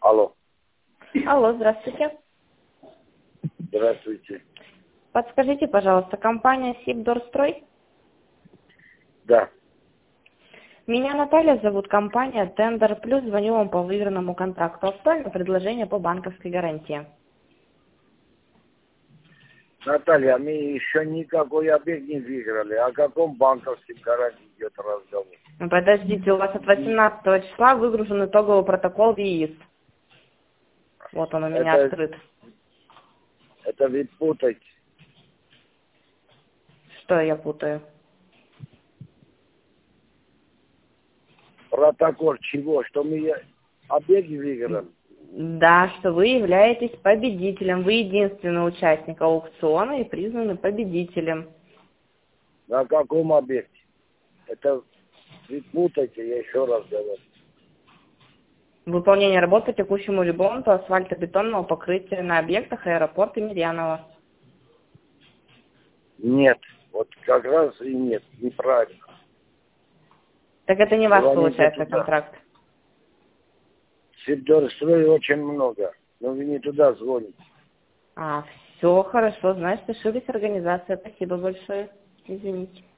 Алло. Алло, здравствуйте. Здравствуйте. Подскажите, пожалуйста, компания Сибдорстрой? Да. Меня Наталья зовут, компания Тендер Плюс. Звоню вам по выигранному контракту. Актуально предложение по банковской гарантии. Наталья, мы еще никакой объект не выиграли. О каком банковском гарантии идет разговор? Ну, подождите, у вас от 18 числа выгружен итоговый протокол ВИИС. Вот он у меня открыт. Это вы путаете. Что я путаю? Протокол чего? Что мы объект выиграли? Да, что вы являетесь победителем. Вы единственный участник аукциона и признаны победителем. На каком объекте? Это вы путаете, я еще раз говорю. Выполнение работ по текущему ремонту асфальтобетонного покрытия на объектах аэропорта Емельянова. Нет. Вот как раз и нет. Неправильно. Так это не ваш, Звоните получается, туда. контракт. Сибдорстрой очень много. Но вы не туда звоните. Все хорошо, значит, ошиблись организация. Спасибо большое. Извините.